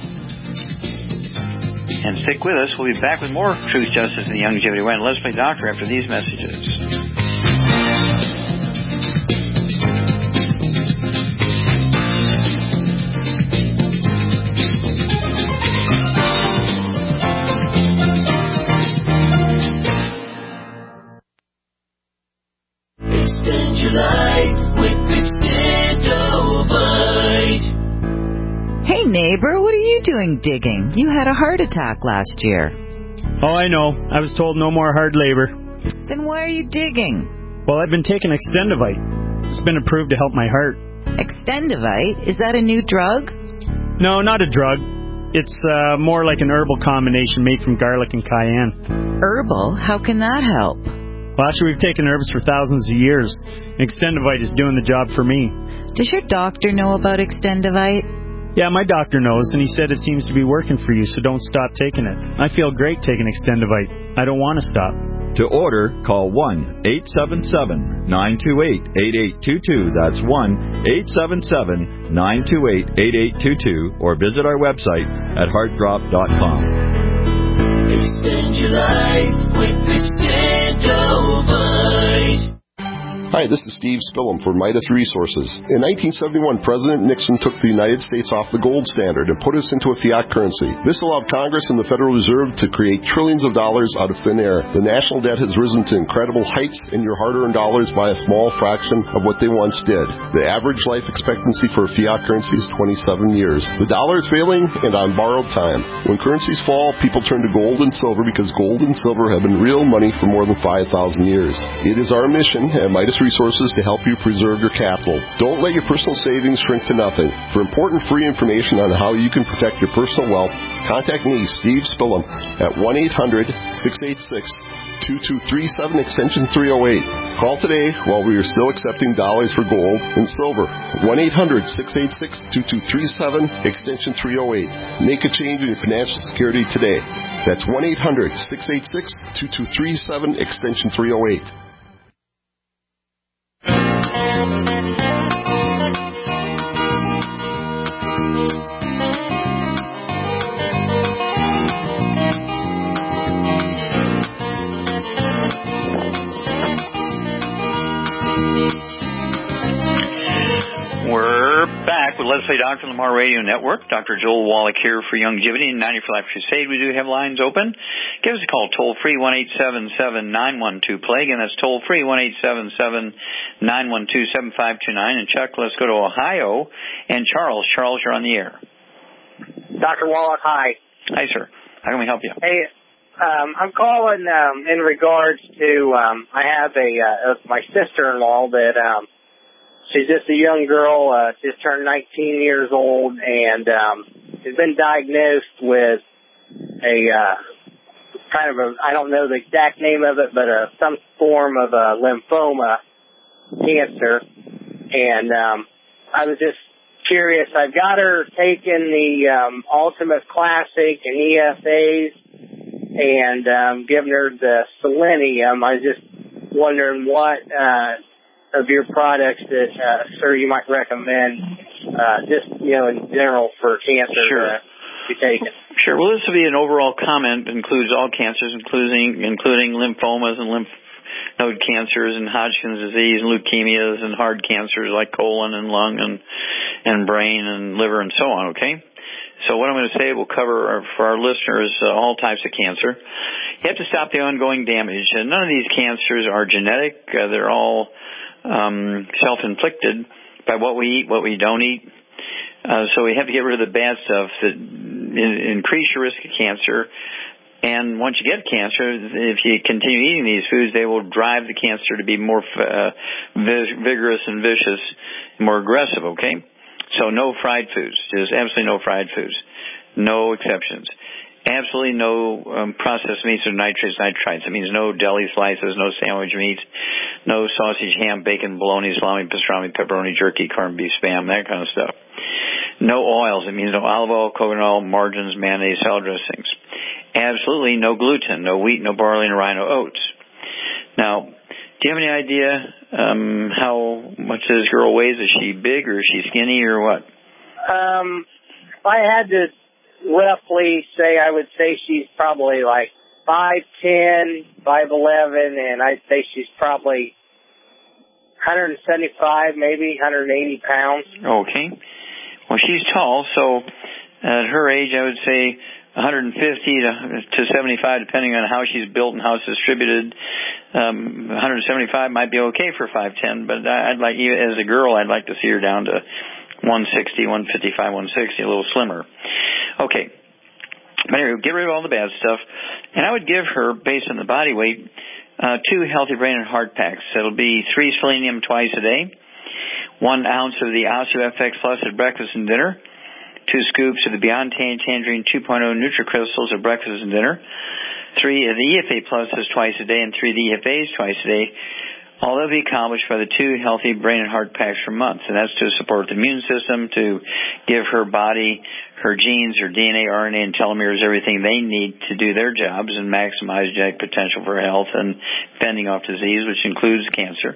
And stick with us. We'll be back with more Truth, Justice, and the Longevity Way. Let's Play Doctor after these messages. Extend your life with Extendovite. Hey neighbor, what are you doing digging? You had a heart attack last year. Oh, I know. I was told no more hard labor. Then why are you digging? Well, I've been taking Extendovite. It's been approved to help my heart. Extendovite? Is that a new drug? No, not a drug. It's uh, more like an herbal combination made from garlic and cayenne. Herbal? How can that help? Well, actually, we've taken herbs for thousands of years. Extendovite is doing the job for me. Does your doctor know about Extendovite? Yeah, my doctor knows, and he said it seems to be working for you, so don't stop taking it. I feel great taking Extendovite. I don't want to stop. To order, call one eight seven seven, nine two eight, eight eight two two. That's one eight seven seven, nine two eight, eight eight two two, or visit our website at heart drop dot com. Extend your life with Extendovite. Hi, this is Steve Spillum for Midas Resources. In nineteen seventy-one, President Nixon took the United States off the gold standard and put us into a fiat currency. This allowed Congress and the Federal Reserve to create trillions of dollars out of thin air. The national debt has risen to incredible heights, and your hard-earned dollars by a small fraction of what they once did. The average life expectancy for a fiat currency is twenty-seven years. The dollar is failing and on borrowed time. When currencies fall, people turn to gold and silver because gold and silver have been real money for more than five thousand years. It is our mission at Midas Resources to help you preserve your capital. Don't let your personal savings shrink to nothing. For important free information on how you can protect your personal wealth, contact me, Steve Spillum, at one eight hundred, six eight six, two two three seven, extension three oh eight. Call today while we are still accepting dollars for gold and silver. one eight hundred, six eight six, two two three seven, extension three oh eight. Make a change in your financial security today. That's one eight hundred, six eight six, two two three seven, extension three oh eight. We're We're back with Let's Play Doctor Lamar Radio Network. Doctor Joel Wallach here for Youngevity and ninety for Life Crusade. We do have lines open. Give us a call toll-free, one eight seven seven, nine one two, play. Again, that's toll-free, one eight seven seven, nine one two, seven five two nine. And Chuck, let's go to Ohio. And Charles. Charles, you're on the air. Doctor Wallach, hi. Hi, sir. How can we help you? Hey, um, I'm calling um, in regards to, um, I have a uh, my sister-in-law that um, she's just a young girl, uh, just turned nineteen years old, and um, she's been diagnosed with a uh, kind of a, I don't know the exact name of it, but uh, some form of a lymphoma cancer. And um, I was just curious. I've got her taking the um, Ultimate Classic and E F As and um, giving her the selenium. I was just wondering what uh, of your products that, uh, sir, you might recommend, uh, just, you know, in general for cancer sure. uh, to be taken. Sure. Well, this will be an overall comment. It includes all cancers, including including lymphomas and lymph node cancers and Hodgkin's disease and leukemias and hard cancers like colon and lung and and brain and liver and so on, okay? So what I'm going to say will cover for our listeners uh, all types of cancer. You have to stop the ongoing damage. And none of these cancers are genetic. Uh, they're all um, self-inflicted by what we eat, what we don't eat. Uh, so we have to get rid of the bad stuff that in- increase your risk of cancer. And once you get cancer, if you continue eating these foods, they will drive the cancer to be more uh, vigorous and vicious, more aggressive, okay? So no fried foods. There's absolutely no fried foods. No exceptions. Absolutely no um, processed meats or nitrates, nitrites. That means no deli slices, no sandwich meats, no sausage, ham, bacon, bologna, salami, pastrami, pepperoni, jerky, corned beef, spam, that kind of stuff. No oils. It means no olive oil, coconut oil, margarines, mayonnaise, salad dressings. Absolutely no gluten, no wheat, no barley, no rye, no oats. Now, do you have any idea um, how much this girl weighs? Is she big or is she skinny or what? Um, if I had to roughly say, I would say she's probably like five ten, five eleven, and I'd say she's probably one seventy-five, maybe one eighty pounds. Okay. Well, she's tall, so at her age, I would say one fifty to seventy-five, depending on how she's built and how it's distributed. Um, one seventy-five might be okay for five ten, but I'd like, as a girl, I'd like to see her down to one sixty, one fifty-five, one sixty, a little slimmer. Okay. But anyway, get rid of all the bad stuff. And I would give her, based on the body weight, uh, two Healthy Brain and Heart packs. It'll be three selenium twice a day, one ounce of the OsteoFX Plus at breakfast and dinner, two scoops of the Beyond Tangerine two point oh NutriCrystals at breakfast and dinner, three of the E F A Pluses twice a day, and three of the E F As twice a day. All that will be accomplished by the two Healthy Brain and Heart packs per month. And that's to support the immune system, to give her body, her genes, her D N A, R N A, and telomeres everything they need to do their jobs and maximize genetic potential for health and fending off disease, which includes cancer.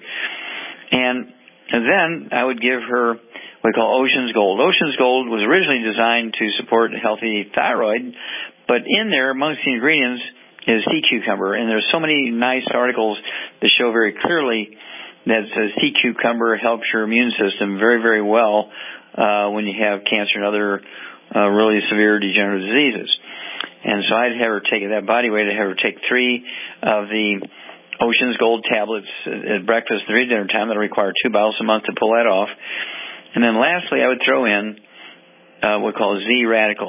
And then I would give her what we call Ocean's Gold. Ocean's Gold was originally designed to support a healthy thyroid, but in there, amongst the ingredients, is sea cucumber. And there's so many nice articles that show very clearly that sea cucumber helps your immune system very, very well uh, when you have cancer and other uh, really severe degenerative diseases. And so I'd have her take that body weight. I'd have her take three of the Ocean's Gold tablets at breakfast and dinner time. That'll require two bottles a month to pull that off. And then lastly, I would throw in uh, what we call Z-Radical.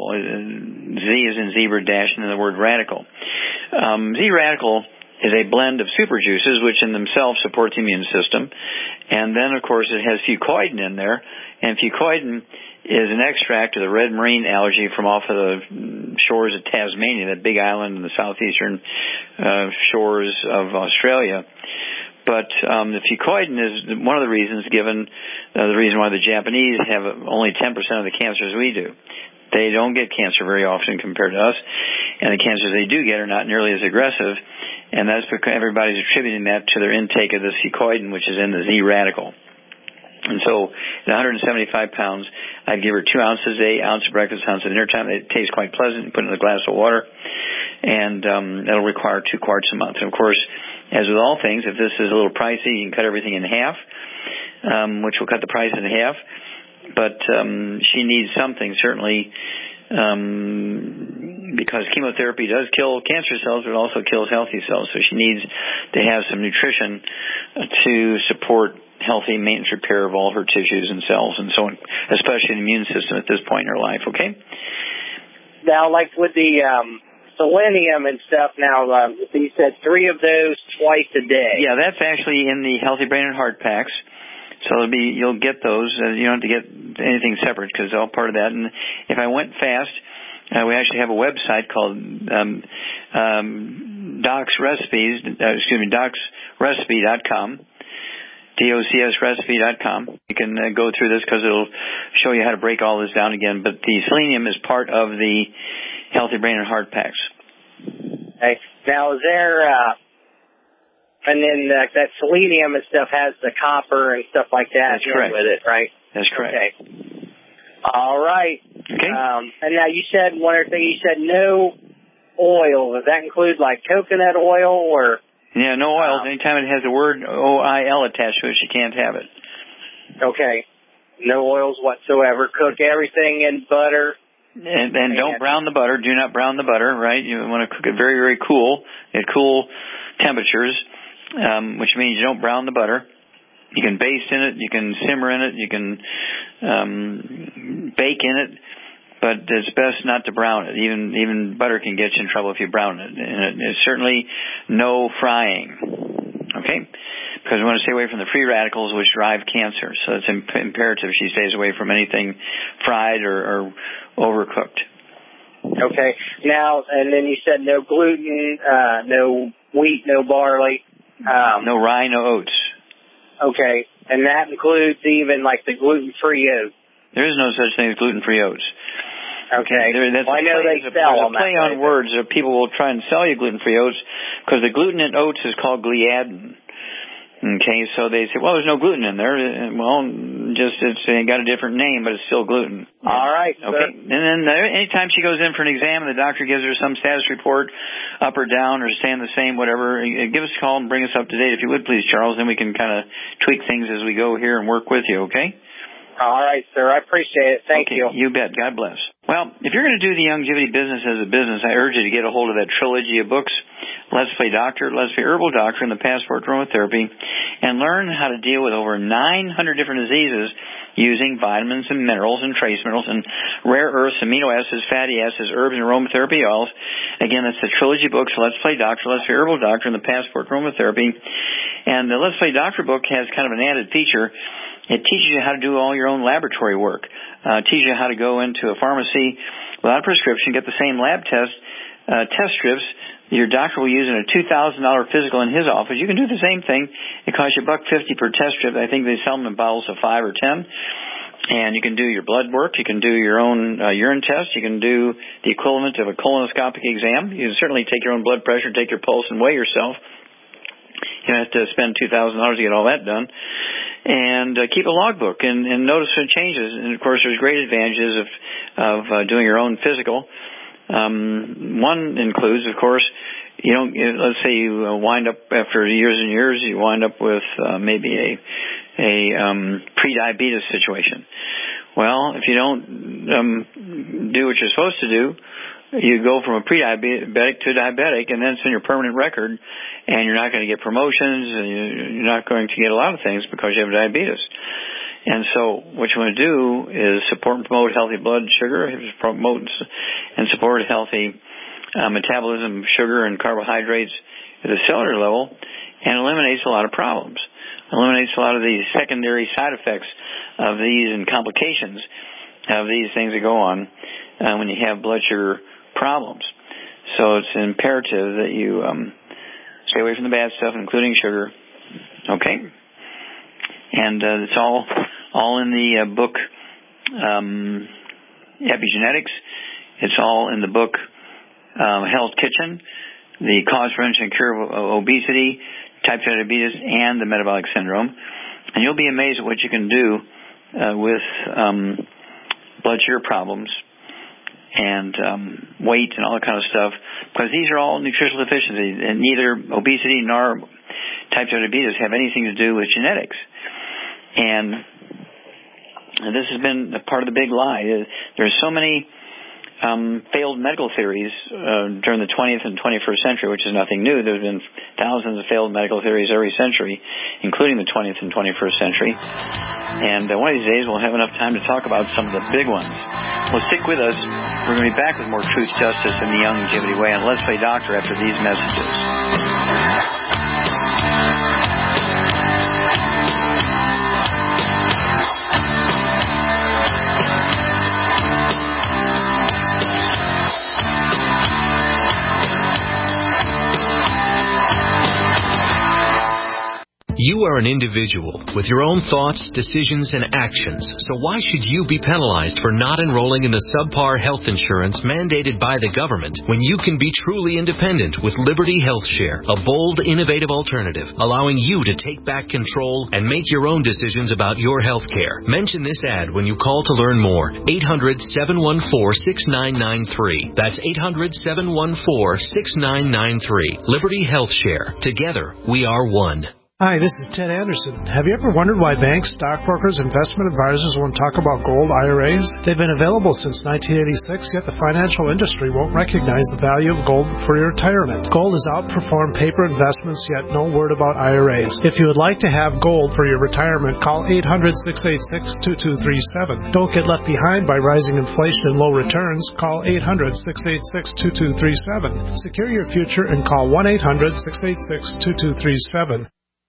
Z is in zebra dash and then the word radical. Um, Z-Radical is a blend of super juices, which in themselves support the immune system. And then, of course, it has fucoidan in there. And fucoidan is an extract of the red marine algae from off of the shores of Tasmania, that big island in the southeastern uh, shores of Australia. But um, the fucoidan is one of the reasons given, uh, the reason why the Japanese have only ten percent of the cancers we do. They don't get cancer very often compared to us, and the cancers they do get are not nearly as aggressive, and that's because everybody's attributing that to their intake of this fucoidan, which is in the Z-Radical. And so at one seventy-five pounds, I'd give her two ounces a day, ounce of breakfast, ounce at dinner time. It tastes quite pleasant. You put it in a glass of water, and um, that'll require two quarts a month. And, of course, as with all things, if this is a little pricey, you can cut everything in half, um, which will cut the price in half. but um, she needs something, certainly, um, because chemotherapy does kill cancer cells, but it also kills healthy cells. So she needs to have some nutrition to support healthy maintenance repair of all her tissues and cells and so on, especially the immune system at this point in her life, okay? Now, like with the um, selenium and stuff, now um, you said three of those twice a day. Yeah, that's actually in the Healthy Brain and Heart packs. So it'll be, you'll get those. Uh, you don't have to get anything separate because it's all part of that. And if I went fast, uh, we actually have a website called um, um, Doc's Recipes. Uh, excuse me, docs recipe dot com. D O C S recipe dot com. You can uh, go through this because it'll show you how to break all this down again. But the selenium is part of the Healthy Brain and Heart packs. Okay. Now, is there, uh, and then uh, that selenium and stuff has the copper and stuff like that. That's correct. With it, right? That's correct. Okay. All right. Okay. Um, and now you said one other thing. You said no oil. Does that include like coconut oil or? Yeah, no oils. Anytime it has the word O I L attached to it, she can't have it. Okay. No oils whatsoever. Cook everything in butter. And, and don't brown the butter. Do not brown the butter, right? You want to cook it very, very cool at cool temperatures, um, which means you don't brown the butter. You can baste in it. You can simmer in it. You can um, bake in it. But it's best not to brown it. Even even butter can get you in trouble if you brown it. And it's certainly no frying, okay? Because we want to stay away from the free radicals which drive cancer. So it's imp- imperative she stays away from anything fried or, or overcooked. Okay. Now, and then you said no gluten, uh, no wheat, no barley. Um, no rye, no oats. Okay. And that includes even like the gluten-free oats. There is no such thing as gluten-free oats. Okay. There, that's well, I know play, they sell there's them. a play on words. There, people will try and sell you gluten-free oats because the gluten in oats is called gliadin. Okay, so they say, well, there's no gluten in there. Well, just it's got a different name, but it's still gluten. All right. Okay. Sir. And then there, anytime she goes in for an exam and the doctor gives her some status report, up or down or staying the same, whatever, give us a call and bring us up to date if you would, please, Charles. Then we can kind of tweak things as we go here and work with you. Okay. All right, sir. I appreciate it. Thank okay, you. You bet. God bless. Well, if you're going to do the longevity business as a business, I urge you to get a hold of that trilogy of books, Let's Play Doctor, Let's Play Herbal Doctor, and the Passport Aromatherapy, and learn how to deal with over nine hundred different diseases using vitamins and minerals and trace minerals and rare earths, amino acids, fatty acids, herbs, and aromatherapy oils. Again, that's the trilogy books, Let's Play Doctor, Let's Play Herbal Doctor, and the Passport Aromatherapy. And the Let's Play Doctor book has kind of an added feature. It teaches you how to do all your own laboratory work. Uh, it teaches you how to go into a pharmacy without a prescription, get the same lab test, uh, test strips your doctor will use in a two thousand dollars physical in his office. You can do the same thing. It costs you a buck fifty per test strip. I think they sell them in bottles of five or ten. And you can do your blood work. You can do your own uh, urine test. You can do the equivalent of a colonoscopic exam. You can certainly take your own blood pressure, take your pulse, and weigh yourself. You don't have to spend two thousand dollars to get all that done. And uh, keep a logbook and, and notice the changes. And, of course, there's great advantages of, of uh, doing your own physical. Um, one includes, of course, you don't, you, let's say you uh, wind up after years and years, you wind up with uh, maybe a, a um, pre-diabetes situation. Well, if you don't um, do what you're supposed to do, you go from a pre-diabetic to diabetic, and then it's in your permanent record, and you're not going to get promotions, and you're not going to get a lot of things because you have diabetes. And so what you want to do is support and promote healthy blood sugar, promote and support healthy uh, metabolism of sugar and carbohydrates at the cellular level, and eliminates a lot of problems. Eliminates a lot of the secondary side effects of these and complications of these things that go on uh, when you have blood sugar problems. So it's imperative that you um, stay away from the bad stuff, including sugar. Okay? And uh, it's all all in the uh, book um, Epigenetics. It's all in the book um, Hell's Kitchen, the cause, prevention, and cure of obesity, type two diabetes, and the metabolic syndrome. And you'll be amazed at what you can do uh, with um, blood sugar problems and um, weight and all that kind of stuff, because these are all nutritional deficiencies, and neither obesity nor type two diabetes have anything to do with genetics. And And this has been a part of the big lie. There's so many um, failed medical theories uh, during the twentieth and twenty-first century, which is nothing new. There have been thousands of failed medical theories every century, including the twentieth and twenty-first century. And uh, one of these days we'll have enough time to talk about some of the big ones. Well, stick with us. We're going to be back with more Truth, Justice, and the Youngevity Way on Let's Play Doctor after these messages. You are an individual with your own thoughts, decisions, and actions, so why should you be penalized for not enrolling in the subpar health insurance mandated by the government when you can be truly independent with Liberty Health Share, a bold, innovative alternative, allowing you to take back control and make your own decisions about your health care. Mention this ad when you call to learn more. eight hundred, seven one four, six nine nine three. That's eight hundred, seven one four, six nine nine three. Liberty Health Share. Together, we are one. Hi, this is Ted Anderson. Have you ever wondered why banks, stockbrokers, investment advisors won't talk about gold I R As? They've been available since nineteen eighty-six, yet the financial industry won't recognize the value of gold for your retirement. Gold has outperformed paper investments, yet no word about I R As. If you would like to have gold for your retirement, call eight hundred, six eight six, two two three seven. Don't get left behind by rising inflation and low returns. Call eight hundred, six eight six, two two three seven. Secure your future and call one eight hundred, six eight six, two two three seven.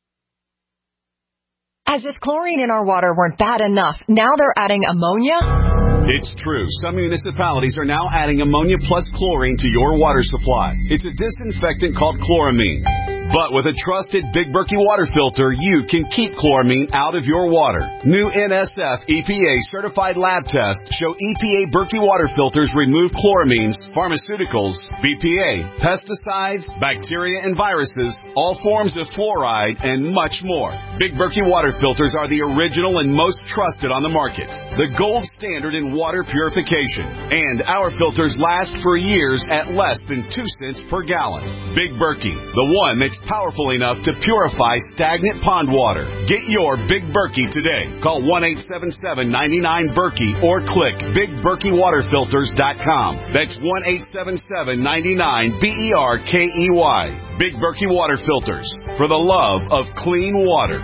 As if chlorine in our water weren't bad enough, now they're adding ammonia? It's true. Some municipalities are now adding ammonia plus chlorine to your water supply. It's a disinfectant called chloramine. But with a trusted Big Berkey water filter, you can keep chloramine out of your water. New N S F E P A certified lab tests show E P A Berkey water filters remove chloramines, pharmaceuticals, B P A, pesticides, bacteria and viruses, all forms of fluoride, and much more. Big Berkey water filters are the original and most trusted on the market. The gold standard in water purification. And our filters last for years at less than two cents per gallon. Big Berkey, the one that's powerful enough to purify stagnant pond water. Get your Big Berkey today. Call one eight seven seven, nine nine, Berkey or click big berkey water filters dot com. That's one eight seven seven, nine nine, B E R K E Y. Big Berkey Water Filters, for the love of clean water.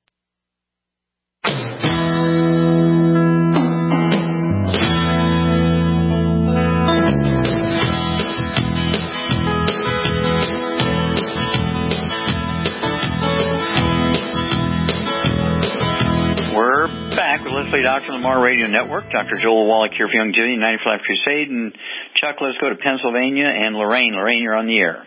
Let's Play Doctor on the Mar Radio Network. Doctor Joel Wallach here for Youngevity, ninety-five Crusade. And Chuck, let's go to Pennsylvania. And Lorraine. Lorraine, you're on the air.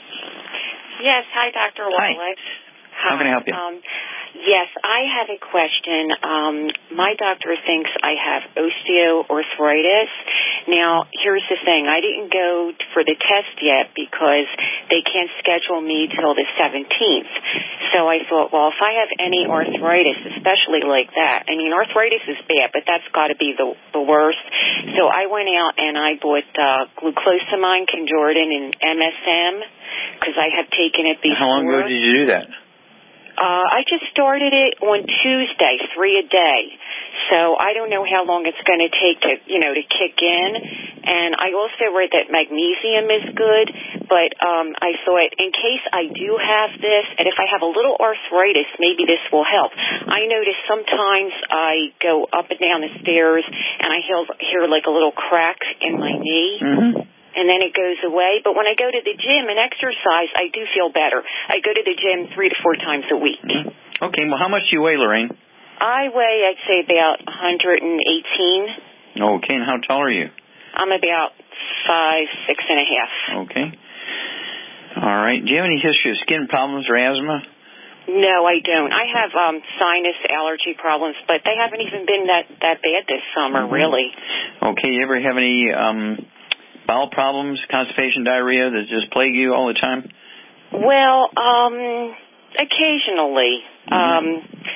Yes. Hi, Doctor Wallach. Hi. How can I help you? Um, yes, I have a question. Um, my doctor thinks I have osteoarthritis. Now, here's the thing. I didn't go for the test yet because they can't schedule me till the seventeenth. So I thought, well, if I have any arthritis, especially like that, I mean, arthritis is bad, but that's got to be the the worst. So I went out and I bought uh, glucosamine, Conjordan, and M S M because I have taken it before. How long ago did you do that? Uh, I just started it on Tuesday, three a day. So I don't know how long it's going to take to, you know, to kick in. And I also read that magnesium is good, but um, I thought in case I do have this, and if I have a little arthritis, maybe this will help. I notice sometimes I go up and down the stairs and I hear, hear like a little crack in my knee. Mm-hmm. And then it goes away. But when I go to the gym and exercise, I do feel better. I go to the gym three to four times a week. Okay, well, how much do you weigh, Lorraine? I weigh, I'd say, about one hundred eighteen. Okay, and how tall are you? I'm about five, six and a half. Okay. All right. Do you have any history of skin problems or asthma? No, I don't. I have um, sinus allergy problems, but they haven't even been that, that bad this summer, mm-hmm. really. Okay, you ever have any um, bowel problems, constipation, diarrhea that just plague you all the time? Well, um, occasionally. Mm-hmm. Um,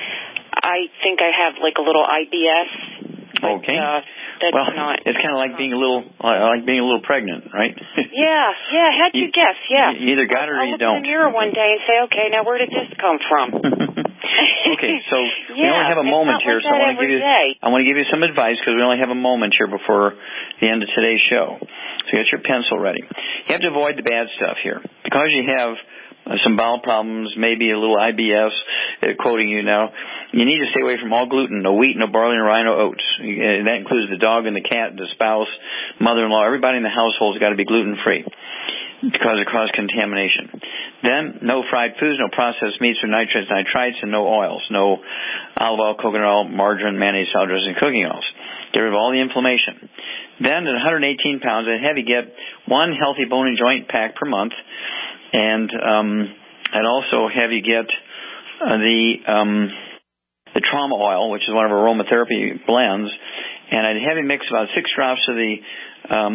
I think I have like a little I B S. But, okay. Uh, that's well, not. It's kind of like being a little, uh, like being a little pregnant, right? yeah, yeah. How'd you, you guess? Yeah. You either got it or I'll you look don't. in the mirror one day and say, "Okay, now where did this come from?" Okay, so we only have a moment here, so I want to give you I want to give you some advice because we only have a moment here before the end of today's show. So get your pencil ready. You have to avoid the bad stuff here because you have uh, some bowel problems, maybe a little I B S. Uh, quoting you now, you need to stay away from all gluten, no wheat, no barley, no rye, no oats. Uh, that includes the dog and the cat, the spouse, mother-in-law. Everybody in the household's got to be gluten-free, because it causes contamination. Then, no fried foods, no processed meats or nitrates, nitrites, and no oils. No olive oil, coconut oil, margarine, mayonnaise, salad dressing, cooking oils. Get rid of all the inflammation. Then, at one hundred eighteen pounds, I'd have you get one healthy bone and joint pack per month, and um, I'd also have you get uh, the um, the trauma oil, which is one of our aromatherapy blends, and I'd have you mix about six drops of the um,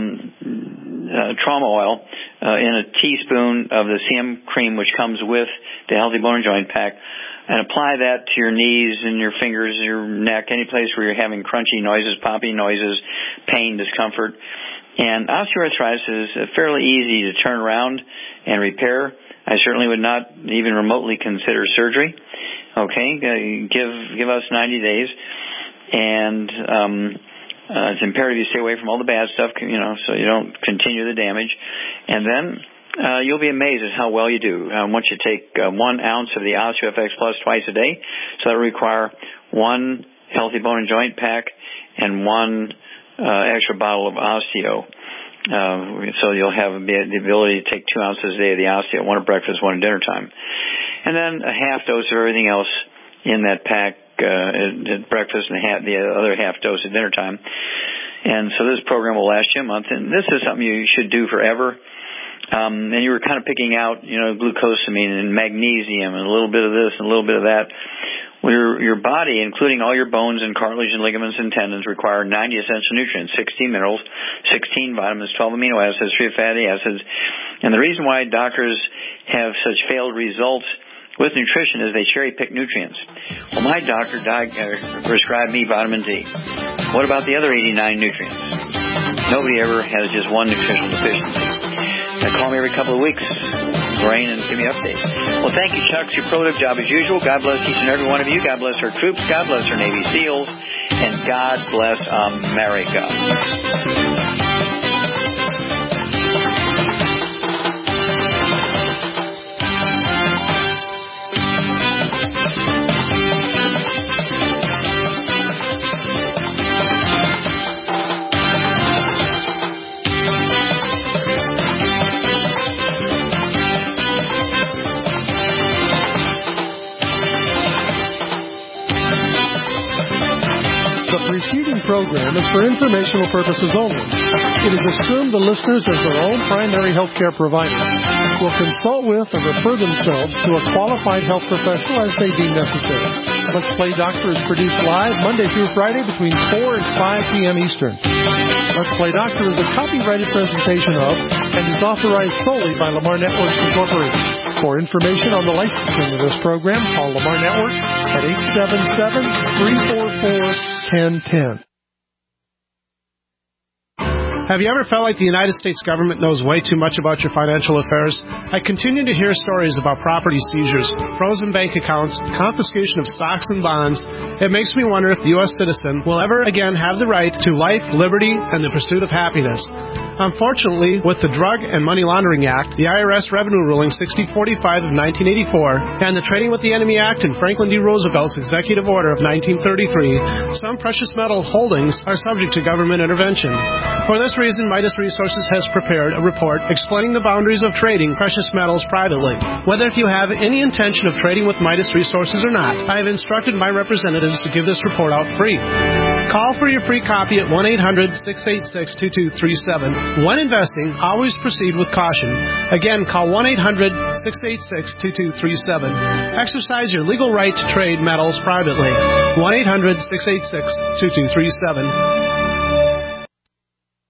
uh, trauma oil uh, in a teaspoon of the C M cream, which comes with the Healthy Bone and Joint Pack, and apply that to your knees and your fingers, your neck, any place where you're having crunchy noises, popping noises, pain, discomfort. And osteoarthritis is fairly easy to turn around and repair. I certainly would not even remotely consider surgery. Okay, give give us ninety days, and um, uh, it's imperative you stay away from all the bad stuff, you know, so you don't continue the damage. And then uh, you'll be amazed at how well you do. Um, once you take uh, one ounce of the OsteoFX Plus twice a day, so that will require one Healthy Bone and Joint Pack and one uh, extra bottle of Osteo. Uh, so you'll have the ability to take two ounces a day of the Osteo, one at breakfast, one at dinner time. And then a half dose of everything else in that pack uh, at breakfast and half, the other half dose at dinner time. And so this program will last you a month. And this is something you should do forever. Um, and you were kind of picking out, you know, glucosamine and magnesium and a little bit of this and a little bit of that. Well, your, your body, including all your bones and cartilage and ligaments and tendons, require ninety essential nutrients, sixteen minerals, sixteen vitamins, twelve amino acids, three fatty acids. And the reason why doctors have such failed results with nutrition is they cherry-pick nutrients. Well, my doctor di- uh, prescribed me vitamin D. What about the other eighty-nine nutrients? Nobody ever has just one nutritional deficiency. Now, call me every couple of weeks, Lorraine, and give me updates. Well, thank you, Chuck. Superlative job as usual. God bless each and every one of you. God bless our troops. God bless our Navy SEALs. And God bless America. The preceding program is for informational purposes only. It is assumed the listeners, as their own primary health care provider, will consult with or refer themselves to a qualified health professional as they deem necessary. Let's Play Doctor is produced live Monday through Friday between four and five p.m. Eastern. Let's Play Doctor is a copyrighted presentation of and is authorized solely by Lamar Networks Incorporated. For information on the licensing of this program, call Lamar Networks at eight seven seven, three four four, one zero one zero. Have you ever felt like the United States government knows way too much about your financial affairs? I continue to hear stories about property seizures, frozen bank accounts, confiscation of stocks and bonds. It makes me wonder if the U S citizen will ever again have the right to life, liberty, and the pursuit of happiness. Unfortunately, with the Drug and Money Laundering Act, the I R S Revenue Ruling sixty forty-five of nineteen eighty-four, and the Trading with the Enemy Act and Franklin D. Roosevelt's Executive Order of nineteen thirty-three, some precious metal holdings are subject to government intervention. For this reason, Midas Resources has prepared a report explaining the boundaries of trading precious metals privately. Whether if you have any intention of trading with Midas Resources or not, I have instructed my representatives to give this report out free. Call for your free copy at one eight hundred, six eight six, two two three seven. When investing, always proceed with caution. Again, call one eight hundred, six eight six, two two three seven. Exercise your legal right to trade metals privately. one eight hundred, six eight six, two two three seven.